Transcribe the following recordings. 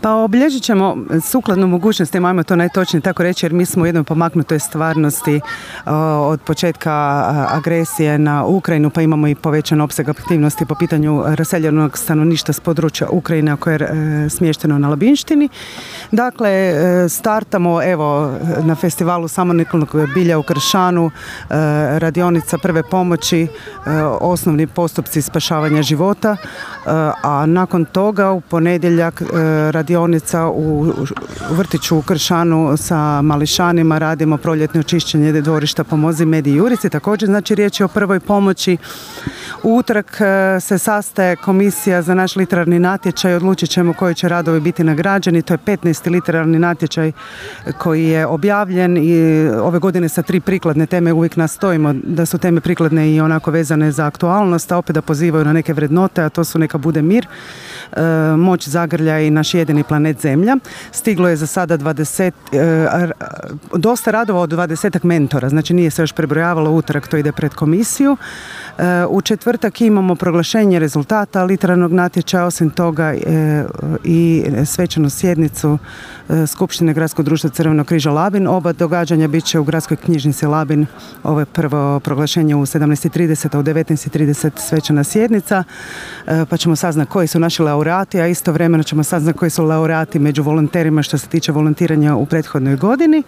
Pa obilježit ćemo sukladno mogućnostima, ajmo to najtočnije tako reći, jer mi smo u jednoj pomaknutoj stvarnosti od početka agresije na Ukrajinu, pa imamo i povećan opseg aktivnosti po pitanju raseljenog stanovništva s područja Ukrajine koje je smješteno na Labinštini. Dakle, startamo evo na festivalu samoniklog bilja u Kršanu, radionica prve pomoći, osnovni postupci spašavanja života, a nakon toga u ponedjeljak radionica u vrtiću u Kršanu sa mališanima, radimo proljetno očišćenje dvorišta Pomozi Medi i Jurici, također znači riječ je o prvoj pomoći. U utorak se sastaje komisija za naš literarni natječaj, odlučit ćemo koji će radovi biti nagrađeni, to je 15. literarni natječaj koji je objavljen i ove godine sa 3 prikladne teme, uvijek nastojimo da su teme prikladne i onako vezane za aktualnost, a opet da pozivaju na neke vrednote, a to su Neka bude mir, Moć zagrlja i Naš jedini planet Zemlja. Stiglo je za sada dosta radova od 20 mentora, znači nije se još prebrojavalo, utorak to ide pred komisiju. U četvrtak imamo proglašenje rezultata literarnog natječaja, osim toga i svečanu sjednicu Skupštine Gradskog društva Crvenog križa Labin. Oba događanja bit će u Gradskoj knjižnici Labin. Ovo je prvo proglašenje u 17:30, a u 19:30 svečana sjednica, pa ćemo saznati koji su naši laureati, a istovremeno ćemo saznati koji su laureati među volonterima što se tiče volontiranja u prethodnoj godini.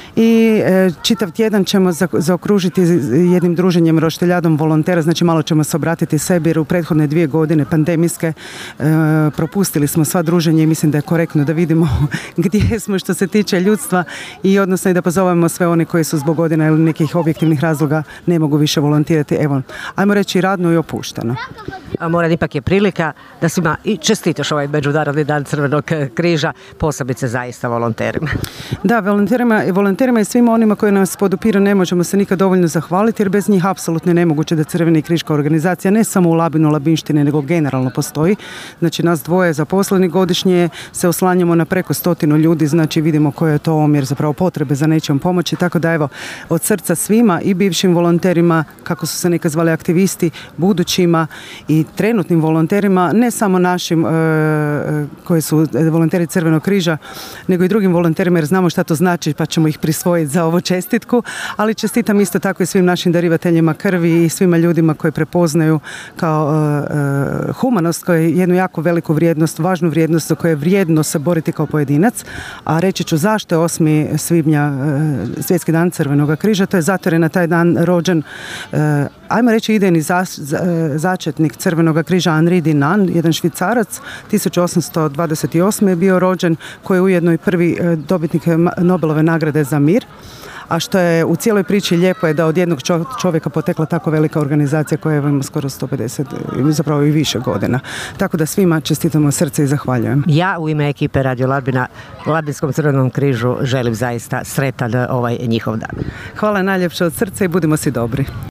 I čitav tjedan ćemo zaokružiti jednim druženjem roštiljadom volontera, znači malo ćemo se obratiti sebi jer u prethodne 2 godine pandemijske propustili smo sva druženja i mislim da je korektno da vidimo gdje smo što se tiče ljudstva i odnosno i da pozovemo sve one koji su zbog godina ili nekih objektivnih razloga ne mogu više volontirati. Evo, ajmo reći radno i opušteno. A Moran, ipak je prilika da svima i čestitaš ovaj Međunarodni dan Crvenog križa, posebice zaista volonterima. Da, volonterima i svima onima koji nas podupiru ne možemo se nikad dovoljno zahvaliti jer bez njih apsolutno je nemoguće da Crveni križ kao organizacija ne samo u Labinu, Labinštini nego generalno postoji. Znači nas dvoje zaposleni godišnje se oslanjamo na preko 100 ljudi, znači vidimo koji je to omjer zapravo potrebe za nečijom pomoći, tako da evo od srca svima i bivšim volonterima, kako su se nekad zvali aktivisti, budućima i trenutnim volonterima, ne samo našim koji su volonteri Crvenog križa, nego i drugim volonterima jer znamo šta to znači pa ćemo ih prisvojiti za ovu čestitku, ali čestitam isto tako i svim našim darivateljima krvi i svima ljudima koji prepoznaju kao humanost, koja je jednu jako veliku vrijednost, važnu vrijednost za koju je vrijedno se boriti kao pojedinac, a reći ću zašto je 8. svibnja Svjetski dan Crvenog križa, to je zato jer je na taj dan rođen, ajmo reći idejni začetnik Crvenog križa Henri Dunant, jedan Švicarac, 1828. je bio rođen, koji je ujedno i prvi dobitnik Nobelove nagrade za mir. A što je u cijeloj priči lijepo je da od jednog čovjeka potekla tako velika organizacija koja ima skoro 150, zapravo i više godina. Tako da svima čestitamo srce i zahvaljujem. Ja u ime ekipe Radio Labina, Labinskom Crvenom križu želim zaista sretan ovaj njihov dan. Hvala najljepše od srca i budimo si dobri.